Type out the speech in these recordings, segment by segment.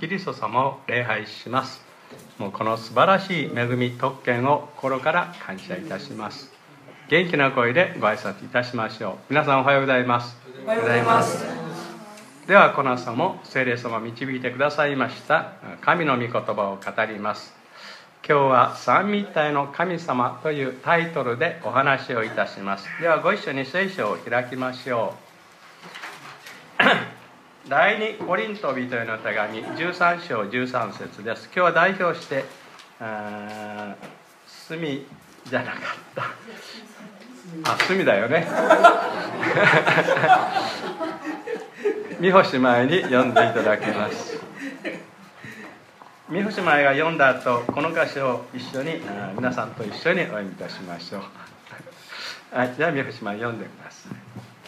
リスト様を礼拝します。もうこの素晴らしい恵み特権を心から感謝いたします。元気な声でご挨拶いたしましょう。皆さんおはようございます。 おはようございます。 ではこの朝も聖霊様導いてくださいました神の御言葉を語ります。今日は三位一体の神様というタイトルでお話をいたします。ではご一緒に聖書を開きましょう。第二コリント人への手紙13章13節です。今日は代表して墨じゃなかった墨だよね三星前に読んでいただきます。三星前が読んだ後、この箇所を一緒に皆さんと一緒にお読みいたしましょう。はい、じゃあ三星前読んでください。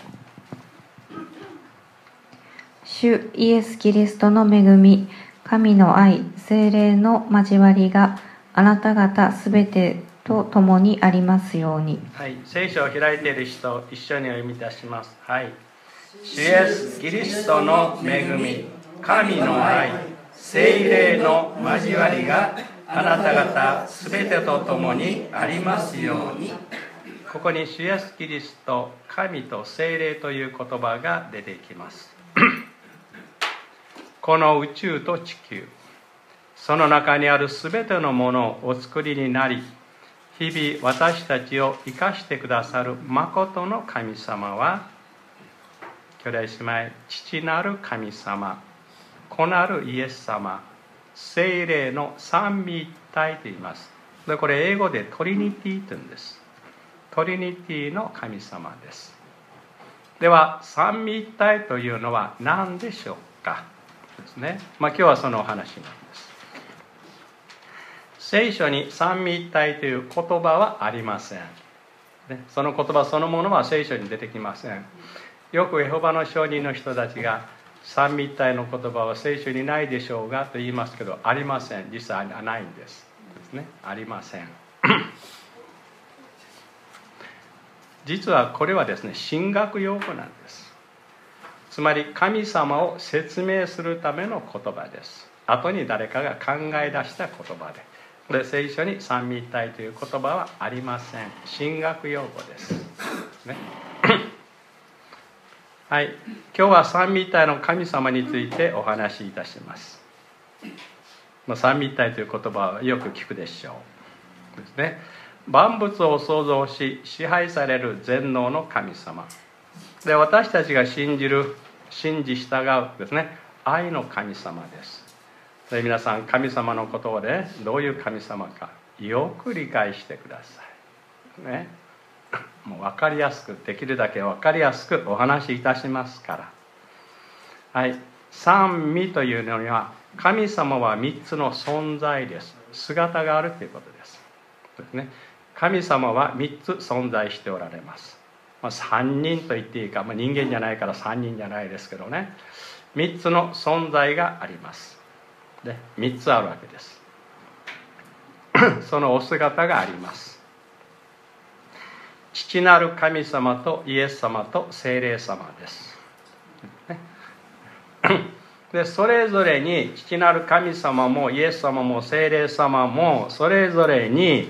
主イエス・キリストの恵み、神の愛、聖霊の交わりがあなた方すべてと共にありますように。 はい、聖書を開いている人、一緒にお読みいたします。はい。主イエス・キリストの恵み、神の愛、聖霊の交わりがあなた方すべてと共にありますように。ここに主イエス・キリスト、神と聖霊という言葉が出てきます。この宇宙と地球、その中にあるすべてのものをお作りになり、日々私たちを生かしてくださる誠の神様は、兄弟姉妹、父なる神様、子なるイエス様、聖霊の三位一体と言います。でこれ英語でトリニティと言うんです。トリニティの神様です。では三位一体というのは何でしょうかですね。今日はそのお話なんです。聖書に三位一体という言葉はありません。その言葉そのものは聖書に出てきません。よくエホバの証人の人たちが三位一体の言葉は聖書にないでしょうがと言いますけど、ありません。実際はないんですね。ありません。実はこれはですね、神学用語なんです。つまり神様を説明するための言葉です。後に誰かが考え出した言葉で、聖書に三位一体という言葉はありません。神学用語ですね。はい、今日は三位一体の神様についてお話しいたします。三位一体という言葉はよく聞くでしょうですね。万物を創造し支配される全能の神様で、私たちが信じ従うですね、愛の神様です。で皆さん、神様のことでどういう神様かよく理解してくださいね。もう分かりやすく、できるだけ分かりやすくお話しいたしますから。はい、三位というのには神様は3つの存在です。姿があるということですね。神様は3つ存在しておられます。3人と言っていいか、人間じゃないから3人じゃないですけどね、3つの存在があります。で3つあるわけですそのお姿があります。父なる神様とイエス様と聖霊様です。でそれぞれに父なる神様もイエス様も聖霊様もそれぞれに、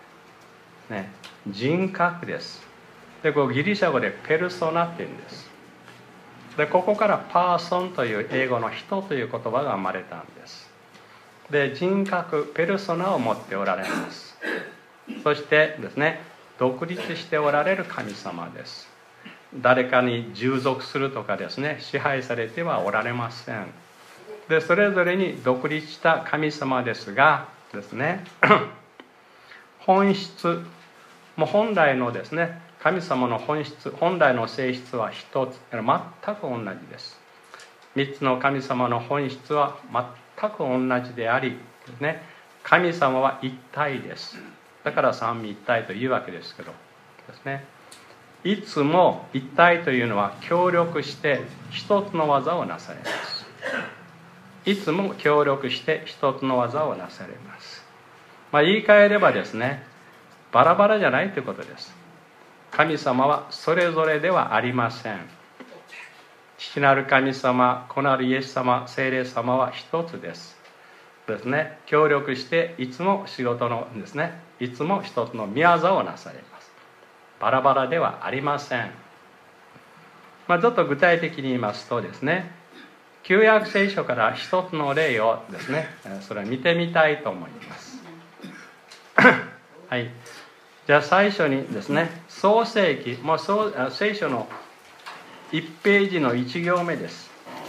人格です。でこれギリシャ語でペルソナって言うんです。でここからパーソンという英語の人という言葉が生まれたんです。で人格ペルソナを持っておられます。そしてですね、独立しておられる神様です。誰かに従属するとかですね、支配されてはおられません。でそれぞれに独立した神様ですがですね本質も本来のですね、神様の本質、本来の性質は一つ、全く同じです。3つの神様の本質は全く同じでありですね、神様は一体です。だから三位一体というわけですけどですね、いつも一体というのは協力して一つの技をなされます。いつも協力して一つの技をなされます。言い換えればですね、バラバラじゃないということです。神様はそれぞれではありません。 父なる神様、子なるイエス様、聖霊様は一つですね。協力していつも仕事のですね、いつも一つの宮業をなされます。バラバラではありません。ちょっと具体的に言いますとですね、旧約聖書から一つの例をですね、それを見てみたいと思いますはい、じゃあ最初にですね、創世記、もう聖書の1ページの1行目です。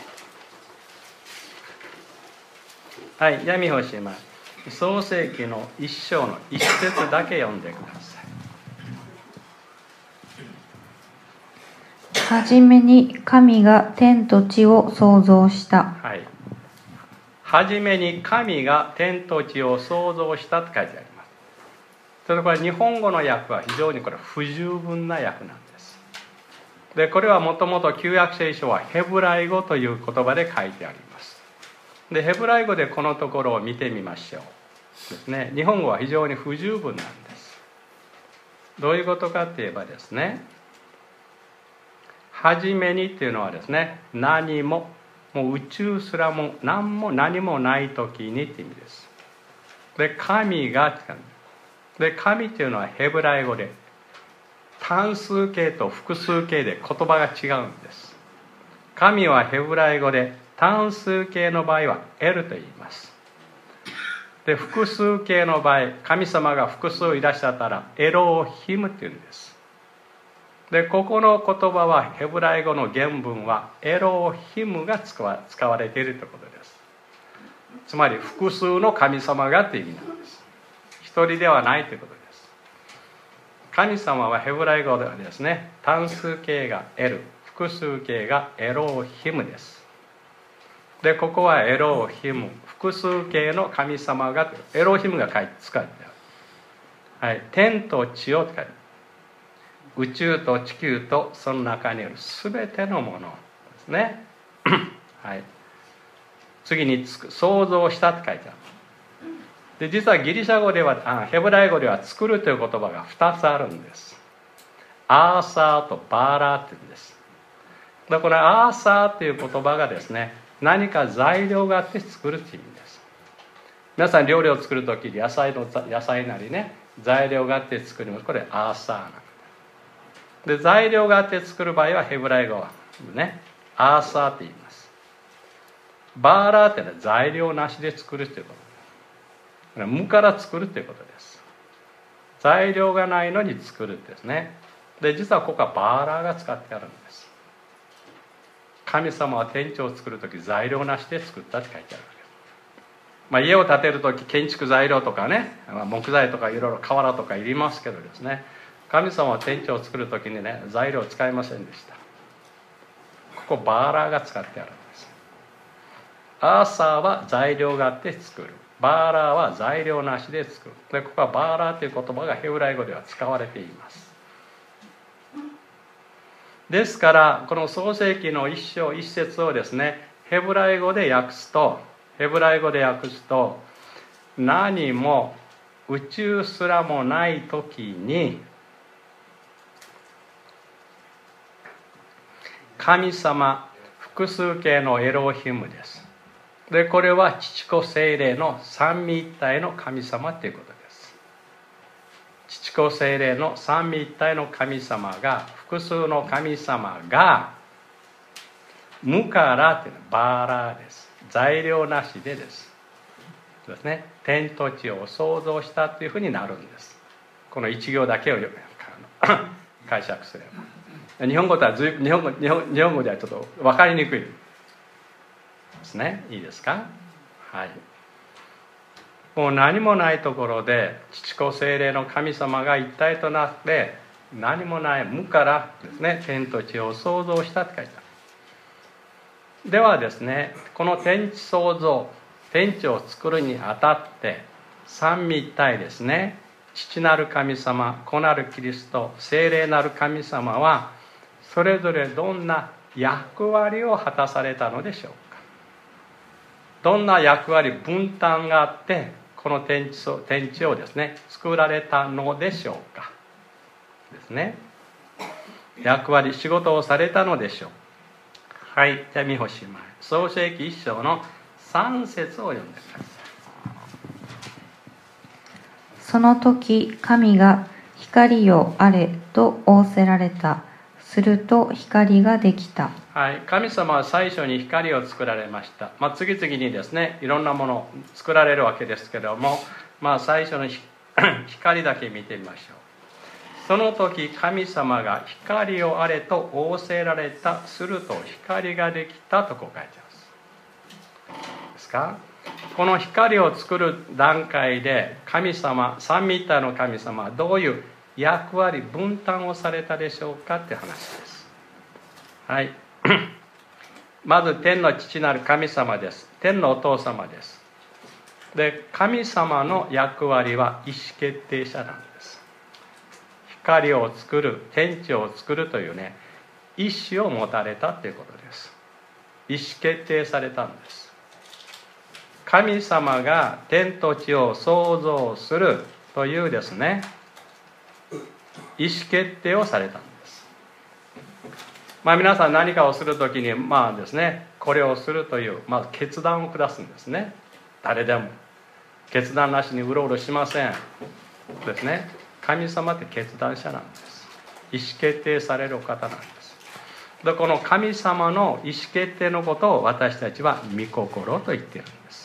はい、闇欲しいます。創世記の1章の1節だけ読んでください。 はじめに神が天と地を創造した。 はい。はじめに神が天と地を創造したと書いてあります。それでこれ日本語の訳は非常にこれ不十分な訳なんです。で、これはもともと旧約聖書はヘブライ語という言葉で書いてあります。で、ヘブライ語でこのところを見てみましょう。ですね。日本語は非常に不十分なんです。どういうことかといえばですね、はじめにっていうのはですね、何も、もう宇宙すらも何もない時にって意味です。で、神が、で、神っていうのはヘブライ語で単数形と複数形で言葉が違うんです。神はヘブライ語で単数形の場合はエルと言います。で、複数形の場合、神様が複数いらっしゃったらエローヒムっていうんです。で、ここの言葉はヘブライ語の原文はエローヒムが使われているということです。つまり複数の神様がという意味なんです。一人ではないということです。神様はヘブライ語ではですね、単数形がエル、複数形がエローヒムです。で、ここはエローヒム、複数形の神様が、エローヒムが使ってある。はい、天と地を使って宇宙と地球とその中にあるすべてのものですねはい、次に創造したって書いてある。で、実はギリシャ語ではヘブライ語では作るという言葉が2つあるんです。アーサーとバーラーって言うんです。だからこのアーサーという言葉がですね、何か材料があって作るという意味です。皆さん料理を作るときに野菜なりね、材料があって作ります。これアーサーなんです。で、材料があって作る場合はヘブライ語はね、アーサーって言います。バーラーってのは材料なしで作るということです。無から作るということです。材料がないのに作るんですね。で、実はここはバーラーが使ってあるんです。神様は天地を作るとき材料なしで作ったって書いてあるわけです。家を建てるとき建築材料とかね、木材とかいろいろ瓦とかいりますけどですね、神様は天地を作るときにね、材料を使いませんでした。ここバーラーが使ってあるんです。アーサーは材料があって作る。バーラーは材料なしで作る。で、ここはバーラーという言葉がヘブライ語では使われています。ですからこの創世記の一章一節をですね、ヘブライ語で訳すと何も宇宙すらもない時に神様、複数形のエローヒムです。で、これは父子聖霊の三位一体の神様ということです。父子聖霊の三位一体の神様が、複数の神様が無からっていうのはバーラーです。材料なしでです。ですね、天と地を創造したというふうになるんです。この一行だけを解釈すれば。日本語ではちょっと分かりにくいですね。いいですか？はい。もう何もないところで父子聖霊の神様が一体となって何もない無からですね、天と地を創造したって書いてある。ではですね、この天地創造、天地を作るにあたって三位一体ですね、父なる神様、子なるキリスト、聖霊なる神様はそれぞれどんな役割を果たされたのでしょうか。どんな役割、分担があってこの天地をですね作られたのでしょうかですね。役割、仕事をされたのでしょう。 はい、じゃあ見干しまい。創世記1章の3節を読んでください。 その時神が光よあれと仰せられた。すると光ができた。 はい、神様は最初に光を作られました。次々にですね、いろんなものを作られるわけですけども、最初の光だけ見てみましょう。その時神様が光をあれと仰せられた。すると光ができたとこう書いてます。ですか？この光を作る段階で神様、三位一体の神様はどういう役割分担をされたでしょうかって話です。はい。まず天の父なる神様です。天のお父様です。で、神様の役割は意思決定者なんです。光を作る、天地を作るというね、意思を持たれたということです。意思決定されたんです。神様が天と地を創造するというですね、意思決定をされたんです。皆さん何かをするときにですね、これをするという決断を下すんですね。誰でも決断なしにうろうろしませんですね。神様って決断者なんです。意思決定されるお方なんです。で、この神様の意思決定のことを私たちは御心と言っているんです。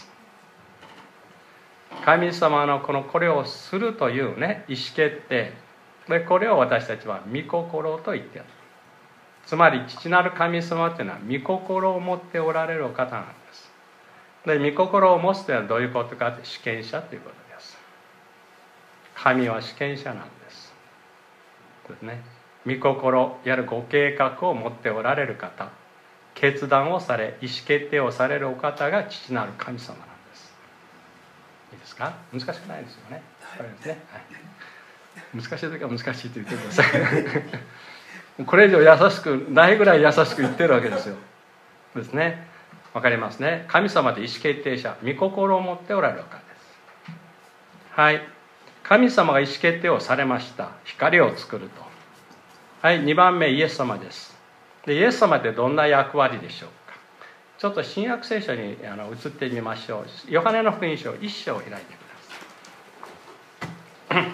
神様のこれをするというね、意思決定で、これを私たちは御心と言っている。つまり父なる神様というのは御心を持っておられるお方なんです。で、御心を持つというのはどういうことかというと、主権者ということです。神は主権者なんですですね。御心、いわゆるご計画を持っておられる方、決断をされ意思決定をされるお方が父なる神様なんです。いいですか？難しくないですよね。これですね、はい、難しい時は難しいと言ってくださいこれ以上優しくないぐらい優しく言ってるわけですよ。ですね。わかりますね。神様で意思決定者、御心を持っておられるお方です。はい。神様が意思決定をされました。光を作ると。はい。2番目、イエス様です。で、イエス様ってどんな役割でしょうか。ちょっと新約聖書に移ってみましょう。ヨハネの福音書1章を開いてください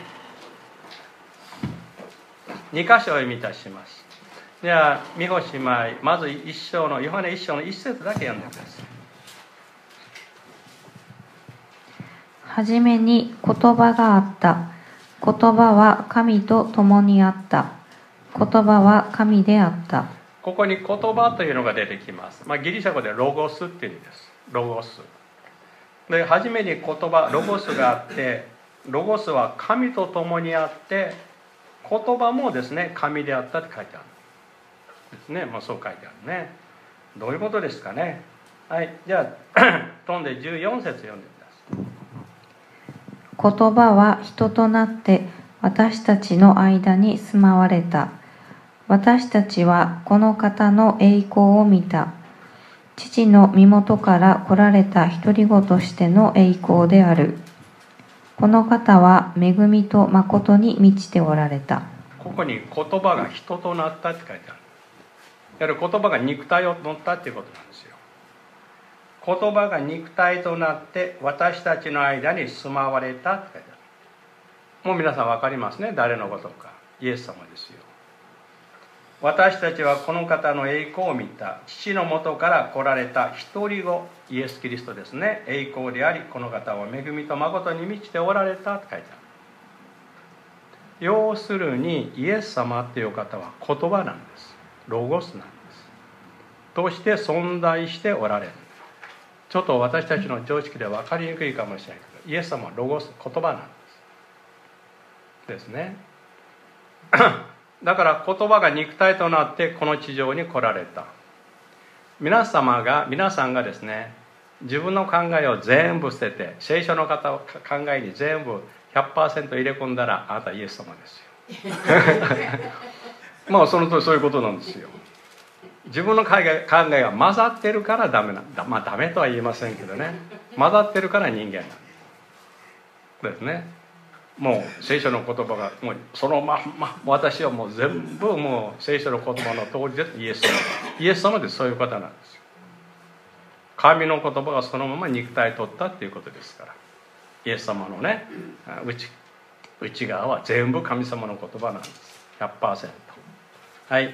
2箇所を読みいたします。では見干しまい、まず1章のヨハネ1章の1節だけ読んでください。 はじめに言葉があった。言葉は神と共にあった。言葉は神であった。 ここに言葉というのが出てきます。ギリシャ語でロゴスっていう意味です。ロゴスで、はじめに言葉ロゴスがあって、ロゴスは神と共にあって、言葉もですね、神であったって書いてあるですね。そう書いてあるね。どういうことですかね。はい、じゃあ飛んで14節読んでください。 言葉は人となって私たちの間に住まわれた。私たちはこの方の栄光を見た。父の身元から来られた独り子としての栄光である。この方は恵みと誠に満ちておられた。 ここに言葉が人となったって書いてある。やはり言葉が肉体を持ったっていうことなんですよ。言葉が肉体となって私たちの間に住まわれたって書いてある。もう皆さん分かりますね。誰のことか。イエス様ですよ。私たちはこの方の栄光を見た。父の元から来られた一人子イエス・キリストですね。栄光であり、この方は恵みと誠に満ちておられたって書いてある。要するにイエス様っていう方は言葉なんです。ロゴスなんです。として存在しておられる。ちょっと私たちの常識では分かりにくいかもしれないけど、イエス様はロゴス、言葉なんですね。だから言葉が肉体となってこの地上に来られた。皆さんがですね、自分の考えを全部捨てて聖書の考えに全部 100% 入れ込んだら、あなたイエス様ですよその通り、そういうことなんですよ。自分の考えが混ざってるからダメなんだ。ダメとは言いませんけどね、混ざってるから人間なんですね。 もう聖書の言葉がもうそのまんま、私はもう全部もう聖書の言葉の通りです。イエス様でそういう方なんですよ。神の言葉がそのまま肉体を取ったっていうことですから、イエス様のね、内側は全部神様の言葉なんです。 100%。 はい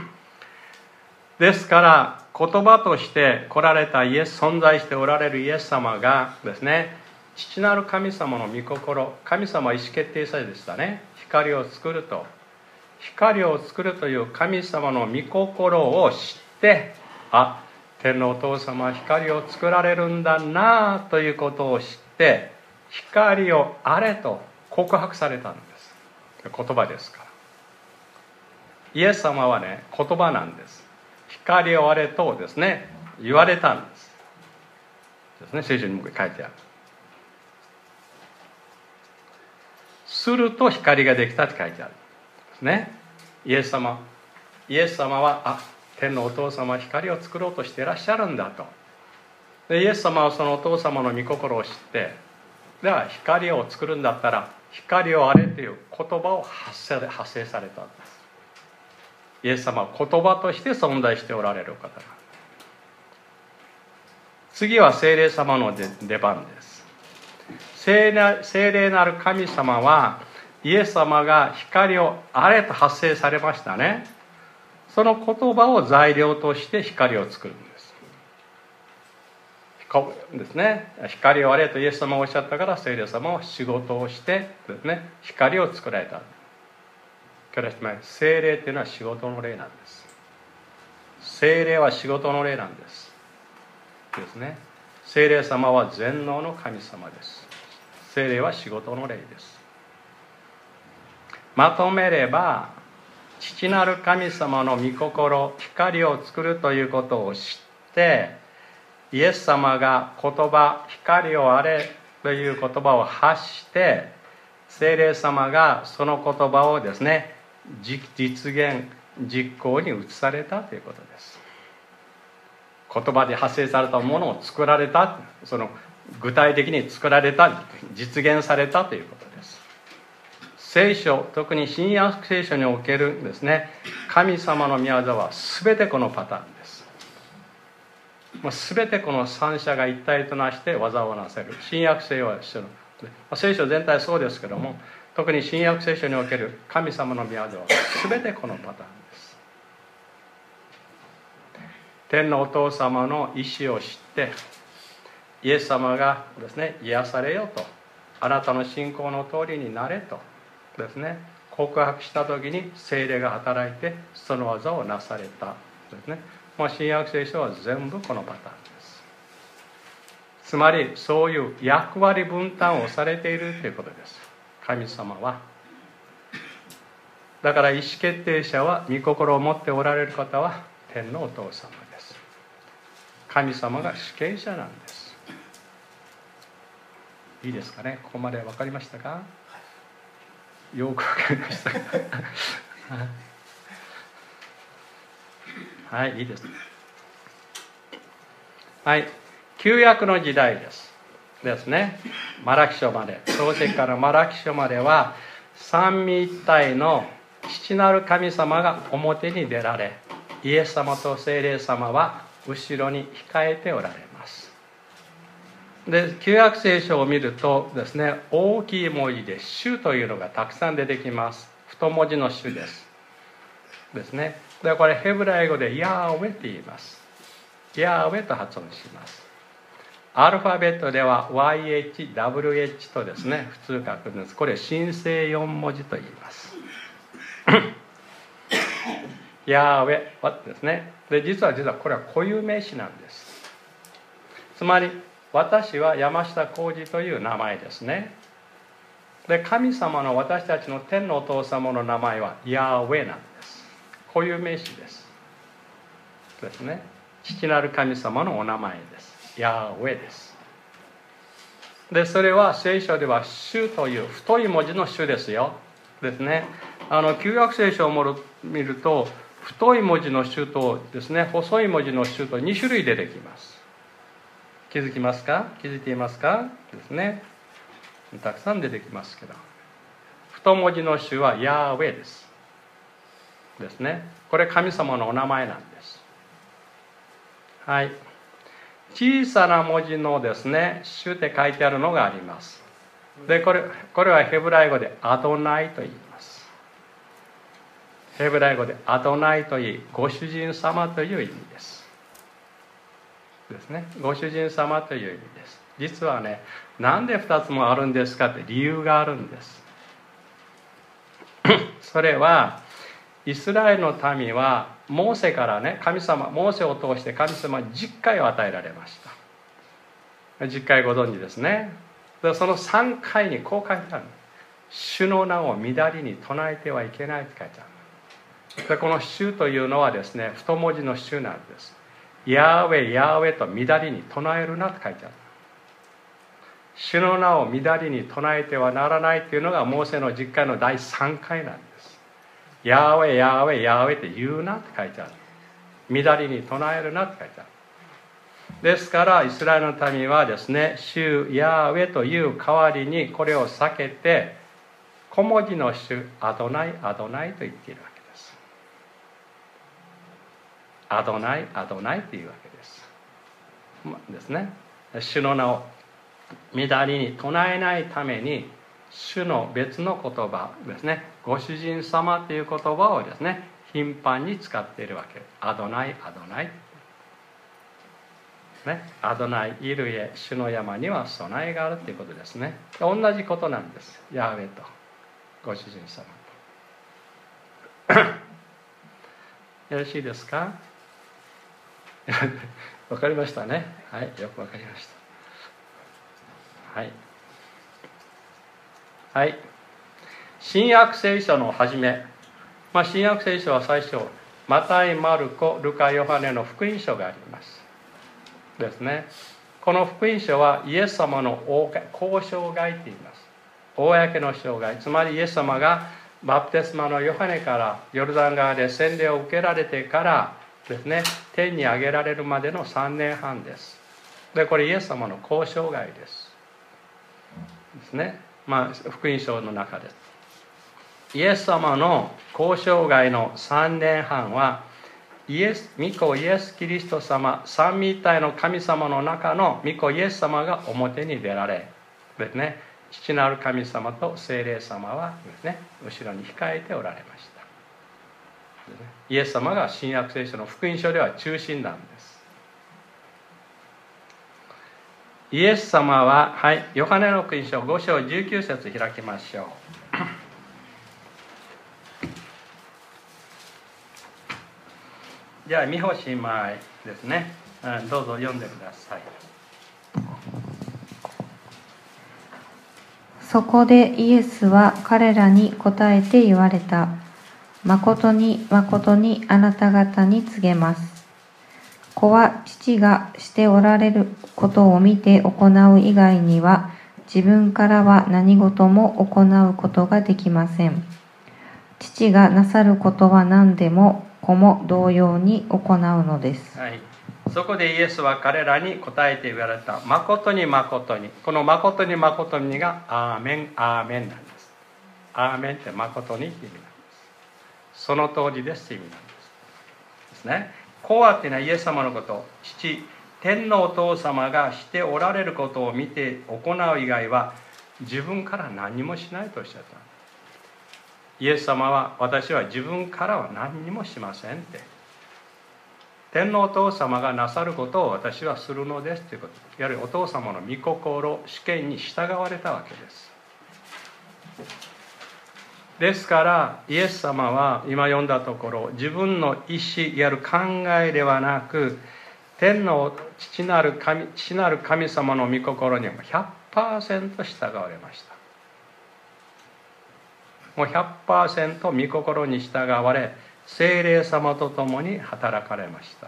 ですから言葉として来られた存在しておられるイエス様がですね、父なる神様の御心、神様は意思決定者でしたね。光を作るという神様の御心を知って、天のお父様は光を作られるんだなということを知って、光をあれと告白されたんです。言葉ですから。イエス様はね、言葉なんです。光をあれとですね、言われたんですですね、聖書にも書いてある。すると光ができたって書いてあるんですね。イエス様は天のお父様は光を作ろうとしていらっしゃるんだと。でイエス様はそのお父様の御心を知って、では光を作るんだったら光をあれという言葉を発生されたんです。イエス様は言葉として存在しておられる方。次は聖霊様の出番です。聖霊なる神様は、イエス様が光をあれと発生されましたね。その言葉を材料として光を作るんですね。光をあれとイエス様がおっしゃったから、聖霊様は仕事をしてですね、光を作られた。聖霊というのは仕事の霊なんです。聖霊は仕事の霊なんですね。聖霊様は全能の神様です。聖霊は仕事の霊です。まとめれば、父なる神様の御心、光を作るということを知って、イエス様が言葉、光をあれという言葉を発して、聖霊様がその言葉をですね、実現、実行に移されたということです。言葉で発生されたものを作られた、その具体的に作られた、実現されたということです。聖書、特に新約聖書におけるですね、神様の御業は全てこのパターンです。全てこの三者が一体となして技をなせる。新約聖書は一緒の、聖書全体そうですけども、特に新約聖書における神様の御業は全てこのパターンです。天のお父様の意志を知って、イエス様がですね、癒されよと、あなたの信仰の通りになれとですね、告白した時に聖霊が働いてその技をなされたですね。新約聖書は全部このパターンです。つまりそういう役割分担をされているということです。神様は。だから意思決定者は、御心を持っておられる方は天のお父様です。神様が主権者なんです。いいですかね。ここまで分かりましたか。よく分かりましたか。はい、いいです。はい、旧約の時代ですね。マラキ書まで、創世記からマラキ書までは、三位一体の父なる神様が表に出られ、イエス様と聖霊様は後ろに控えておられます。で、旧約聖書を見るとですね、大きい文字で主というのがたくさん出てきます。太文字の主ですね。で、これヘブライ語でヤーウェと言います。ヤーウェと発音します。アルファベットでは YHWH とですね、普通書くんです。これ新生4文字と言いますヤーウェですね。で、実はこれは固有名詞なんです。つまり私は山下浩二という名前ですね。で、神様の、私たちの天のお父様の名前はヤーウェなんです。固有名詞ですね。父なる神様のお名前です。ヤーウェです。で、それは聖書では主という太い文字の主ですよ。ですね。旧約聖書を見ると、太い文字の主とですね、細い文字の主と2種類出てきます。気づいていますかですね。たくさん出てきますけど、 太文字の主はヤーウェですね。これ神様のお名前なんです。はい。小さな文字のですね、主って書いてあるのがあります。で、これはヘブライ語でアドナイと言います。ヘブライ語でアドナイといい、ご主人様という意味です。ですね。ご主人様という意味です。実はね、なんで2つもあるんですかって理由があるんです。それはイスラエルの民はモーセからね、モーセを通して神様に10回を与えられました。10回ご存知ですね。でその3回にこう書いてある。主の名を乱りに唱えてはいけないと書いてある。でこの主というのはですね、太文字の主なんです。ヤーウェヤーウェと乱りに唱えるなと書いてある。主の名を乱りに唱えてはならないというのがモーセの10回の第3回なんです。ヤーウェヤーウェヤーウェって言うなって書いてある。乱りに唱えるなって書いてある。ですからイスラエルの民はですね、主ヤーウェという代わりにこれを避けて小文字の主アドナイアドナイと言っているわけです。アドナイアドナイというわけですね。主の名を乱りに唱えないために主の別の言葉ですね、ご主人様という言葉をですね頻繁に使っているわけ。アドナイアドナイ、ね、アドナイいるへ主の山には備えがあるということですね。同じことなんです。ヤーウェとご主人様とよろしいですか？わかりましたね。はい、よくわかりました。はい、はい、新約聖書の始め、新約聖書は最初マタイ、マルコ、ルカ、ヨハネの福音書がありますですね。この福音書はイエス様の公生涯と言います。公の生涯、つまりイエス様がバプテスマのヨハネからヨルダン川で洗礼を受けられてからですね、天に上げられるまでの3年半です。でこれイエス様の公生涯ですね。福音書の中です。イエス様の公生涯の3年半は御子イエス・キリスト様、三位一体の神様の中の御子イエス様が表に出られですね、父なる神様と聖霊様はですね、後ろに控えておられました。イエス様が新約聖書の福音書では中心なんです。イエス様は、はい、ヨハネの福音書5章19節開きましょう。じゃあ、美穂姉妹ですね。どうぞ読んでください。 そこでイエスは彼らに答えて言われた。誠に誠にあなた方に告げます。子は父がしておられることを見て行う以外には、自分からは何事も行うことができません。父がなさることは何でも子も同様に行うのです。 はい、そこでイエスは彼らに答えて言われた。誠に誠に。この誠に誠にがアーメンアーメンなんです。アーメンって誠にって意味なんです。その通りですって意味なんですね。子はっていうのはイエス様のこと、父、天のお父様がしておられることを見て行う以外は自分から何もしないとおっしゃった。イエス様は、私は自分からは何にもしませんって。天のお父様がなさることを私はするのですということ。やはりお父様の御心、主権に従われたわけです。ですからイエス様は今読んだところ、自分の意思、いわゆる考えではなく、天の父なる神様の御心に 100% 従われました。もう 100% 御心に従われ、聖霊様と共に働かれました。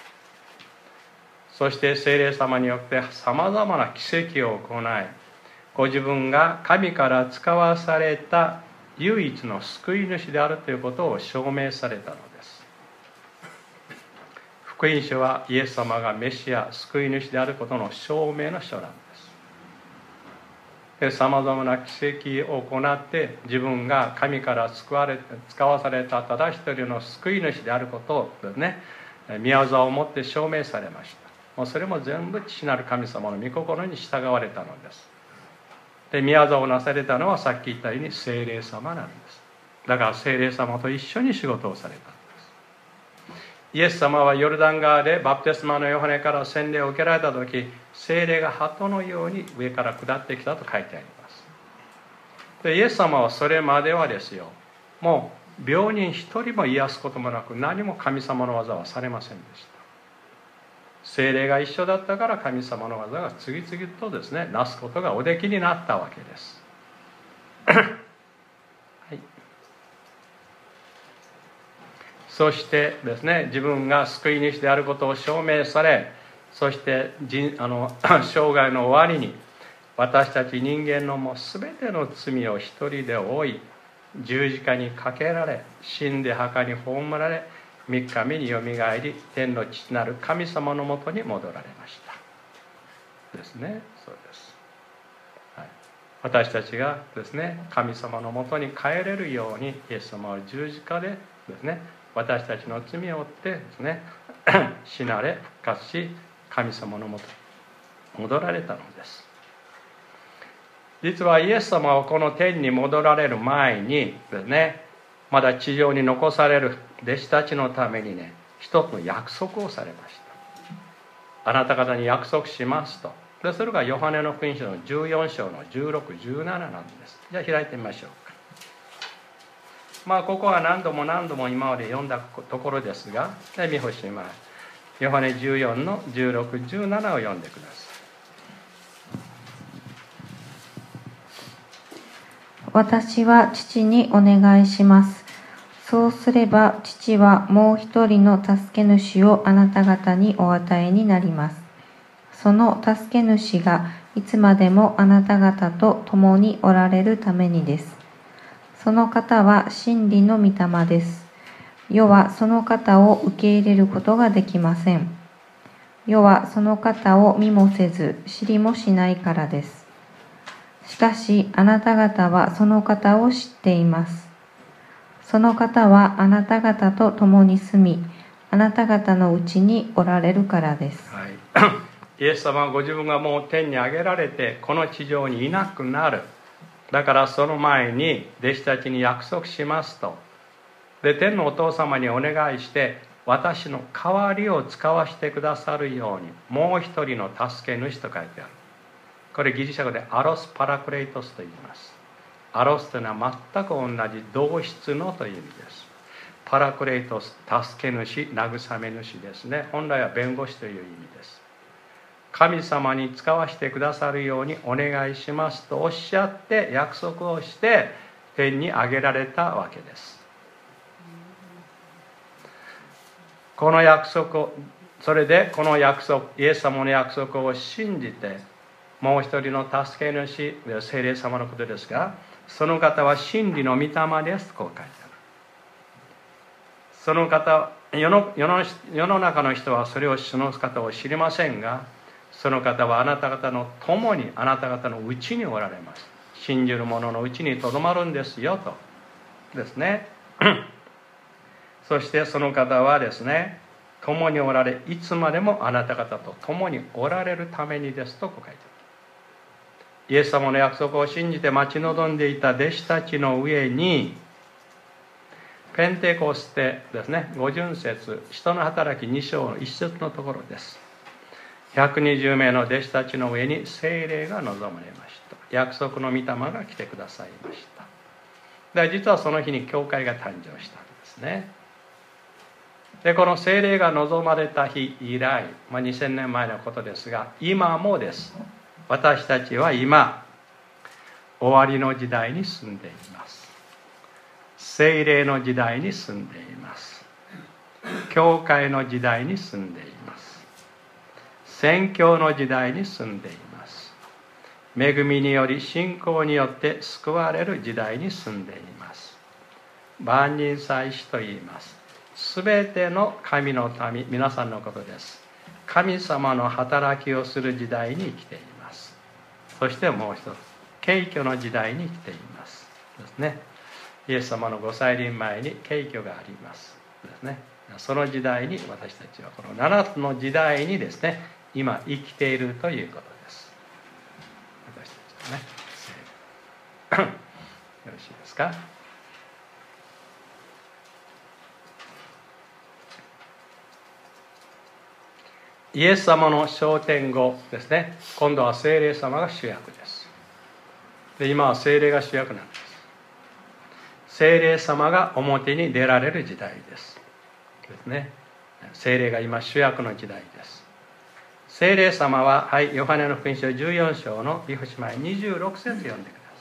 そして聖霊様によってさまざまな奇跡を行い、ご自分が神から使わされた唯一の救い主であるということを証明されたのです。福音書はイエス様がメシア、救い主であることの証明の書なんです。 さまざまな奇跡を行って自分が神から使わされたただ一人の救い主であることをですね、宮業をもって証明されました。もうそれも全部父なる神様の御心に従われたのです。で、宮業をなされたのはさっき言ったように聖霊様なんです。だから聖霊様と一緒に仕事をされたんです。イエス様はヨルダン川でバプテスマのヨハネから洗礼を受けられた時、聖霊が鳩のように上から下ってきたと書いてあります。で、イエス様はそれまではですよ、もう病人一人も癒すこともなく、何も神様の技はされませんでした。聖霊が一緒だったから神様の技が次々とですね、なすことがおできになったわけです。はい、そしてですね、自分が救い主であることを証明され、そして生涯の終わりに私たち人間のもう全ての罪を一人で負い、十字架にかけられ、死んで墓に葬られ、3日目によみがえり、天の父なる神様のもとに戻られましたですね。そうです、はい、私たちがですね、神様のもとに帰れるように、イエス様は十字架でですね、私たちの罪を負ってですね死なれ復活し、神様のもとに戻られたのです。実はイエス様はこの天に戻られる前にですね、まだ地上に残される弟子たちのためにね、一つの約束をされました。あなた方に約束しますと。で、それがヨハネの福音書の14章の16、17なんです。じゃあ開いてみましょうか。ここは何度も今まで読んだところですが、見ほしい前、ヨハネ14の16、17を読んでください。 私は父にお願いします。そうすれば父はもう一人の助け主をあなた方にお与えになります。その助け主がいつまでもあなた方と共におられるためにです。その方は真理の御霊です。世はその方を受け入れることができません。世はその方を見もせず知りもしないからです。しかしあなた方はその方を知っています。その方はあなた方と共に住み、あなた方のうちにおられるからです。 はい、イエス様はご自分がもう天に上げられてこの地上にいなくなる。だからその前に弟子たちに約束しますと。で、天のお父様にお願いして、私の代わりを使わせてくださるように、もう一人の助け主と書いてある。これギリシャ語でアロスパラクレイトスと言います。アロスというのは全く同じ同質のという意味です。パラクレイトス、助け主、慰め主ですね。本来は弁護士という意味です。神様に使わせてくださるようにお願いしますとおっしゃって約束をして天に上げられたわけです。この約束を、それでこの約束、イエス様の約束を信じて、もう一人の助け主、聖霊様のことですが、その方は真理の御霊ですとこう書いてある。その方、世の中の人はその方を知りませんが、その方はあなた方の共に、あなた方のうちにおられます。信じる者のうちにとどまるんですよとですね。そしてその方はですね、共におられ、いつまでもあなた方と共におられるためにですとこう書いてある。イエス様の約束を信じて待ち望んでいた弟子たちの上に、ペンテコステですね、五旬節、使徒の働き2章の1節のところです。120名の弟子たちの上に聖霊が望まれました。約束の御霊が来てくださいました。で、実はその日に教会が誕生したんですね。で、この聖霊が望まれた日以来、2000年前のことですが、今もです。私たちは今、終わりの時代に住んでいます。聖霊の時代に住んでいます。教会の時代に住んでいます。宣教の時代に住んでいます。恵みにより信仰によって救われる時代に住んでいます。万人祭司と言います。すべての神の民、皆さんのことです。神様の働きをする時代に生きています。そしてもう一つ、 景挙の時代に来ていますですね。イエス様のご再臨前に景挙がありますですね。その時代に私たちはこの7つの時代にですね、今生きているということです。私たちはねよろしいですか。イエス様の昇天後ですね、今度は聖霊様が主役です。で、今は聖霊が主役なんです。聖霊様が表に出られる時代ですね。聖霊が今主役の時代です。聖霊様は、はい、ヨハネの福音書14章の御節前26節読んでくだ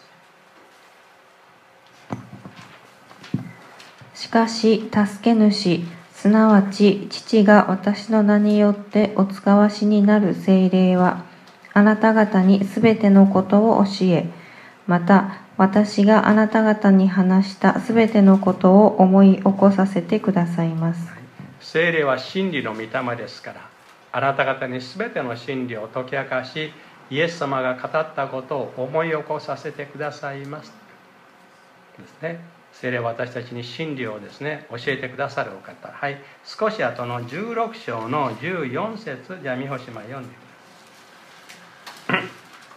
さい。 しかし助け主、すなわち父が私の名によってお使わしになる聖霊は、あなた方にすべてのことを教え、また私があなた方に話したすべてのことを思い起こさせてくださいます。 聖霊は真理の御霊ですから、あなた方にすべての真理を解き明かし、イエス様が語ったことを思い起こさせてくださいますですね。聖霊は私たちに真理をですね、教えてくださるお方。はい、少し後の16章の14節、じゃあ御星前読んでください。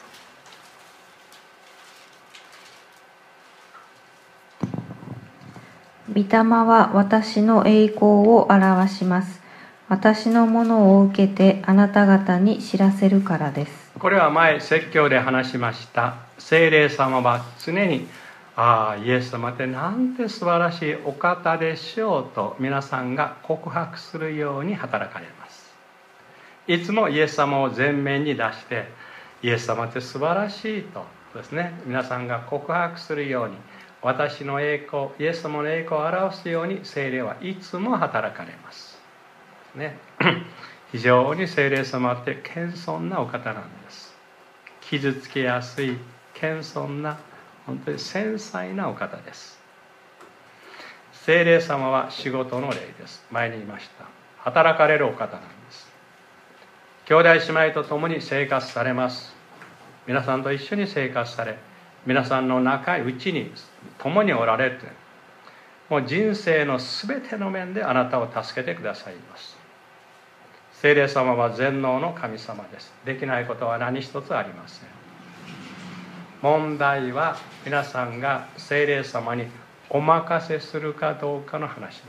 御霊は私の栄光を表します。私のものを受けてあなた方に知らせるからです。 これは前説教で話しました。聖霊様は常にイエス様ってなんて素晴らしいお方でしょうと皆さんが告白するように働かれます。いつもイエス様を前面に出して、イエス様って素晴らしいとですね、皆さんが告白するように、私の栄光、イエス様の栄光を表すように聖霊はいつも働かれますね。非常に聖霊様って謙遜なお方なんです。傷つけやすい謙遜な、本当に繊細なお方です。聖霊様は仕事の霊です。前に言いました。働かれるお方なんです。兄弟姉妹と共に生活されます。皆さんと一緒に生活され、皆さんの中うちに共におられて、もう人生のすべての面であなたを助けてくださいます。聖霊様は全能の神様です。できないことは何一つありません。問題は皆さんが聖霊様にお任せするかどうかの話なんです。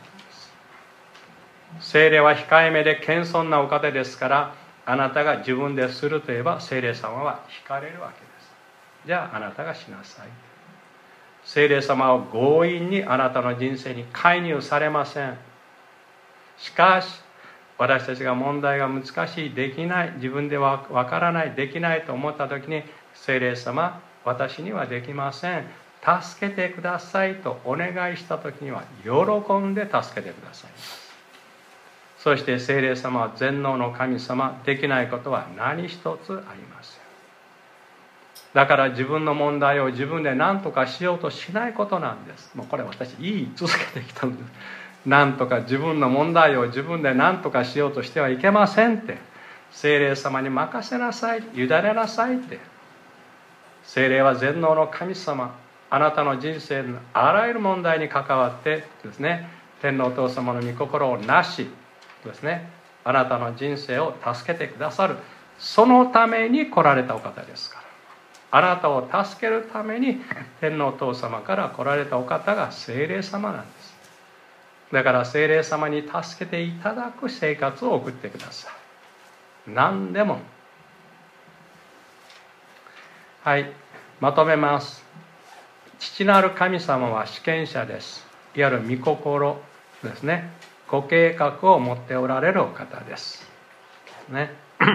聖霊は控えめで謙遜なお方ですから、あなたが自分ですると言えば聖霊様は惹かれるわけです。じゃああなたがしなさい。聖霊様は強引にあなたの人生に介入されません。しかし私たちが問題が難しい、できない、自分ではわからない、できないと思った時に、聖霊様、私にはできません、助けてくださいとお願いした時には喜んで助けてくださいます。そして聖霊様は全能の神様、できないことは何一つありません。だから自分の問題を自分で何とかしようとしないことなんです。もうこれ私言い続けてきたんです。何とか自分の問題を自分で何とかしようとしてはいけませんって。聖霊様に任せなさい、委ねなさいって。聖霊は全能の神様、あなたの人生のあらゆる問題に関わってですね、天皇お父様の御心をなしですね、あなたの人生を助けてくださる、そのために来られたお方ですから。あなたを助けるために天皇お父様から来られたお方が聖霊様なんです。だから聖霊様に助けていただく生活を送ってください。何でも。はい、まとめます。父なる神様は主権者です。いわゆる御心ですね、ご計画を持っておられるお方ですね。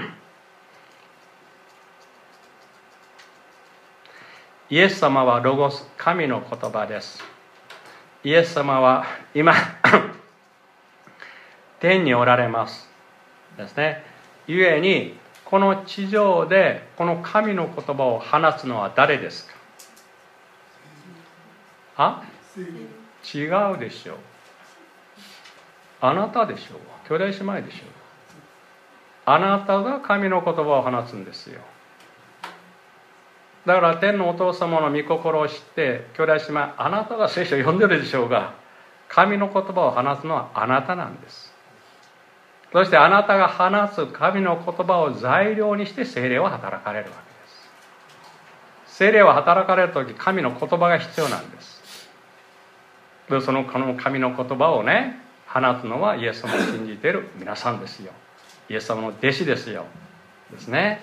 イエス様はロゴス、神の言葉です。イエス様は今天におられますですね。ゆえにこの地上でこの神の言葉を放つのは誰ですか？違うでしょう。あなたでしょう。兄弟姉妹でしょう。あなたが神の言葉を放つんですよ。 だから天のお父様の御心を知って兄弟姉妹、あなたが聖書を読んでるでしょうが、神の言葉を話すのはあなたなんです。そしてあなたが話す神の言葉を材料にして聖霊は働かれるわけです。聖霊は働かれるとき、神の言葉が必要なんです。でその神の言葉をね、放つのはイエス様を信じている皆さんですよ。イエス様の弟子ですよ。ですね。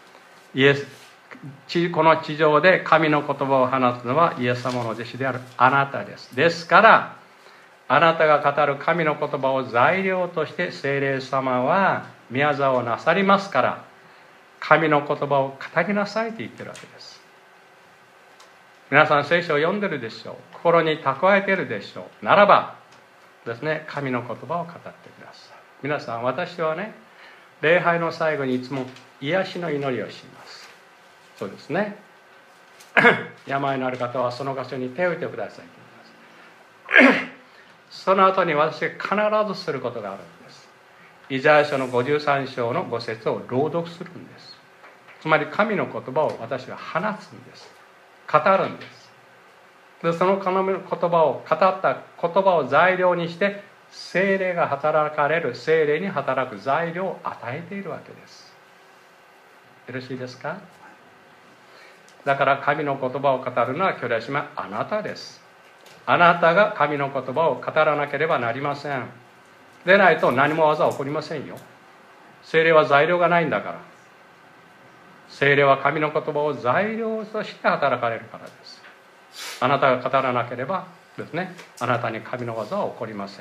この地上で神の言葉を放つのはイエス様の弟子であるあなたです。ですから、あなたが語る神の言葉を材料として聖霊様は宮沢をなさりますから、神の言葉を語りなさいと言ってるわけです。皆さん聖書を読んでるでしょう。心に蓄えているでしょう。ならばですね、神の言葉を語ってください。皆さん、私はね、礼拝の最後にいつも癒しの祈りをします。そうですね。病のある方はその箇所に手を置いてくださいと言います。その後に私が必ずすることがあるんです。イザヤ書の53章の5節を朗読するんです。つまり神の言葉を私は放つんです。語るんです。でその神の言葉を語った言葉を材料にして聖霊が働かれる、聖霊に働く材料を与えているわけです。よろしいですか？だから神の言葉を語るのは兄弟姉妹、あなたです。あなたが神の言葉を語らなければなりません。でないと何も技は起こりませんよ。聖霊は材料がないんだから。聖霊は神の言葉を材料として働かれるからです。あなたが語らなければですね、あなたに神の技は起こりません。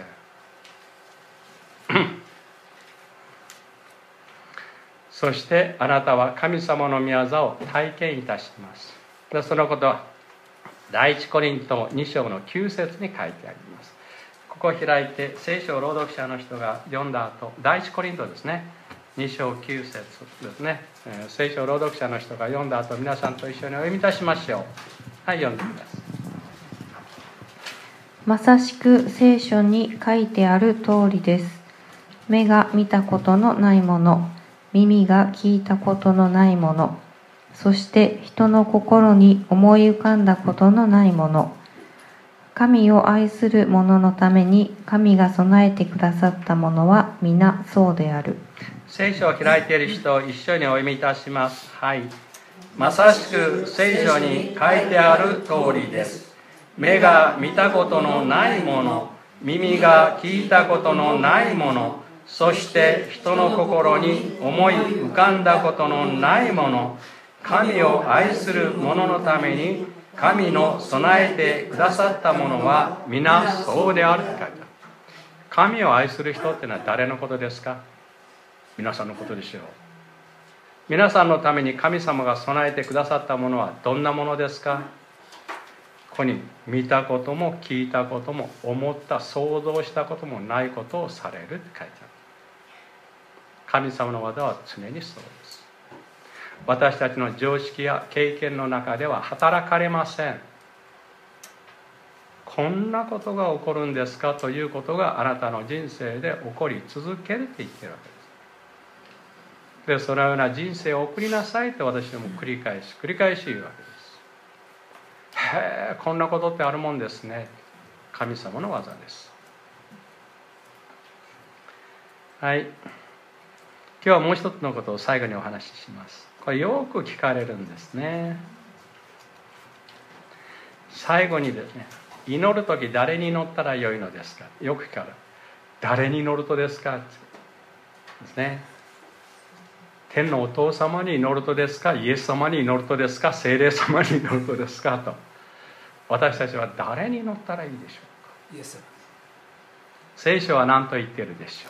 そしてあなたは神様の御業を体験いたします。でそのことは第一コリント2章の9節に書いてあります。ここを開いて聖書を朗読者の人が読んだ後、第一コリントですね、2章9節ですね、聖書を朗読者の人が読んだ後、皆さんと一緒にお読みいたしましょう。はい、読んでください。 まさしく聖書に書いてある通りです。目が見たことのないもの、耳が聞いたことのないもの、そして人の心に思い浮かんだことのないもの、神を愛する者のために神が備えてくださったものは皆そうである。 聖書を開いている人、一緒にお読みいたします。はい。まさしく聖書に書いてある通りです。目が見たことのないもの、耳が聞いたことのないもの、そして人の心に思い浮かんだことのないもの、神を愛する者のために神の備えてくださったものは皆そうであるって書いてある。神を愛する人ってのは誰のことですか？皆さんのことでしょう。皆さんのために神様が備えてくださったものはどんなものですか？ここに見たことも聞いたことも思った想像したこともないことをされるって書いてある。神様の技は常にそうです。私たちの常識や経験の中では働かれません。こんなことが起こるんですかということがあなたの人生で起こり続けるって言ってるわけです。でそのような人生を送りなさいと私ども繰り返し言うわけです。へえ、こんなことってあるもんですね。神様の技です。はい。今日はもう一つのことを最後にお話しします。これよく聞かれるんですね。最後にですね、祈るとき誰に祈ったらよいのですか？よく聞かれる。誰に祈るとですか？ですね。天のお父様に祈るとですか？イエス様に祈るとですか？聖霊様に祈るとですか？と。私たちは誰に祈ったらいいでしょうか？イエス様。聖書は何と言っているでしょう？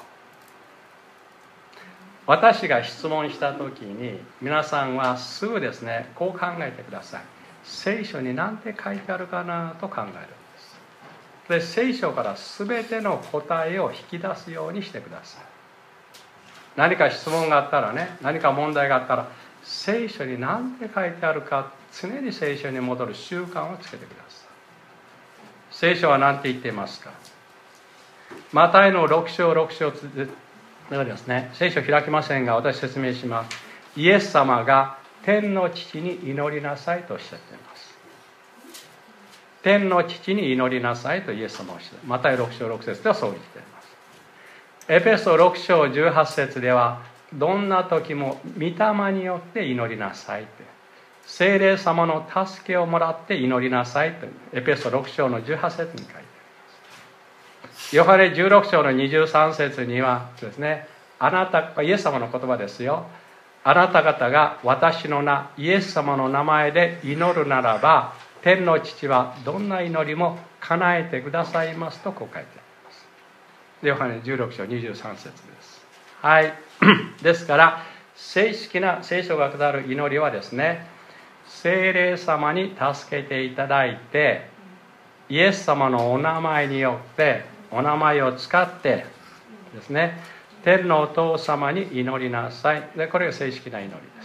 私が質問したときに皆さんはすぐですね、こう考えてください。聖書に何て書いてあるかなと考えるんです。で、聖書から全ての答えを引き出すようにしてください。何か質問があったらね、何か問題があったら、聖書に何て書いてあるか、常に聖書に戻る習慣をつけてください。聖書は何て言っていますか？マタイの6章ではですね、聖書開きませんが私説明します。イエス様が天の父に祈りなさいとおっしゃっています。天の父に祈りなさいとイエス様はおっしゃっています。マタイ6章6節ではそう言っています。エペソ6章18節では、どんな時も御霊によって祈りなさいって、聖霊様の助けをもらって祈りなさいと、エペソ6章の18節に書いてあります。ヨハネ16章の23節にはですね、あなた、イエス様の言葉ですよ。あなた方が私の名、イエス様の名前で祈るならば、天の父はどんな祈りも叶えてくださいますとこう書いてあります。ヨハネ16章23節です。はい。ですから、正式な聖書が語る祈りはですね、聖霊様に助けていただいて、イエス様のお名前によって、お名前を使ってですね、天のお父様に祈りなさい。で、これが正式な祈りです。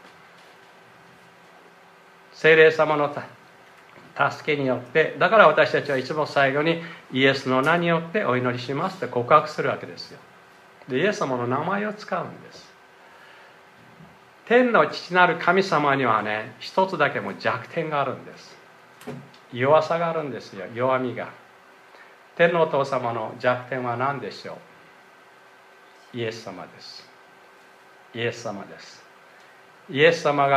聖霊様の助けによって、だから私たちはいつも最後にイエスの名によってお祈りしますって告白するわけですよ。で、イエス様の名前を使うんです。天の父なる神様にはね、一つだけも弱点があるんです。弱さがあるんですよ。弱みが。天のお父様の弱点は何でしょう？イエス様です。イエス様です。イエス様が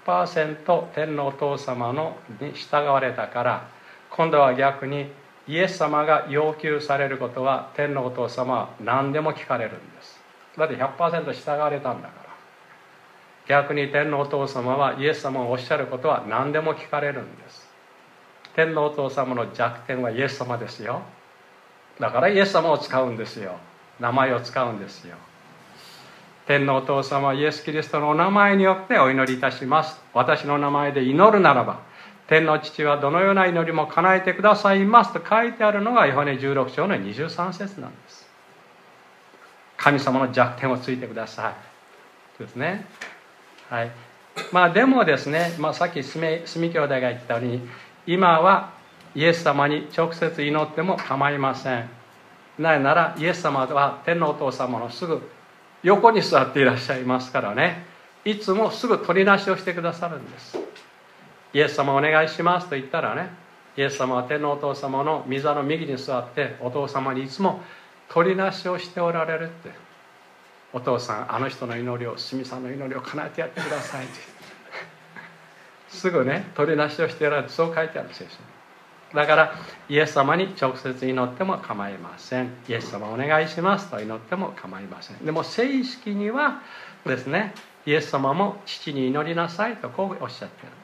100% 天のお父様に従われたから、今度は逆にイエス様が要求されることは天のお父様は何でも聞かれるんです。だって 100% 従われたんだから。逆に天のお父様はイエス様がおっしゃることは何でも聞かれるんです。天のお父様の弱点はイエス様ですよ。だからイエス様を使うんですよ。名前を使うんですよ。天のお父様はイエス・キリストのお名前によってお祈りいたします。私の名前で祈るならば、天の父はどのような祈りも叶えてくださいますと書いてあるのがヨハネ16章の23節なんです。神様の弱点をついてくださいですね。はい。でもですね、さっき住兄弟が言ったように、今はイエス様に直接祈っても構いません。なぜならイエス様は天のお父様のすぐ横に座っていらっしゃいますからね、いつもすぐ取りなしをしてくださるんです。イエス様お願いしますと言ったらね、イエス様は天のお父様の御座の右に座ってお父様にいつも取りなしをしておられるって。お父さん、あの人の祈りを、すみさんの祈りを叶えてやってくださいってすぐね、取りなしをしておられる、そう書いてある聖書に。だからイエス様に直接祈っても構いません。イエス様お願いしますと祈っても構いません。でも正式にはですね、イエス様も父に祈りなさいとこうおっしゃっている。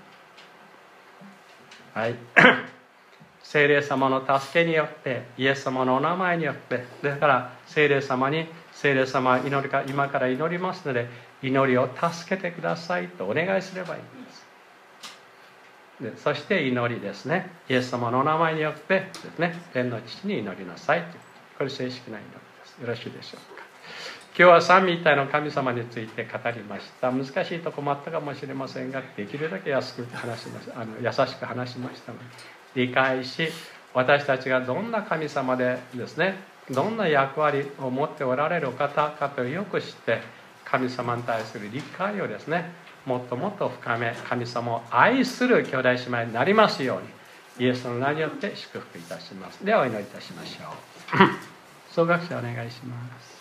はい聖霊様の助けによって、イエス様のお名前によって、だから聖霊様に、聖霊様祈りか今から祈りますので祈りを助けてくださいとお願いすればいいんです。でそして祈りですね、イエス様のお名前によってですね、天の父に祈りなさいと、これ正式な祈りです。よろしいでしょうか。今日は三位一体の神様について語りました。難しいところもあったかもしれませんが、できるだけ優しく話しましたので理解し、私たちがどんな神様でですね、どんな役割を持っておられる方かとよく知って、神様に対する理解をですね、もっともっと深め、神様を愛する兄弟姉妹になりますように、イエスの名によって祝福いたします。ではお祈りいたしましょう。総学者お願いします。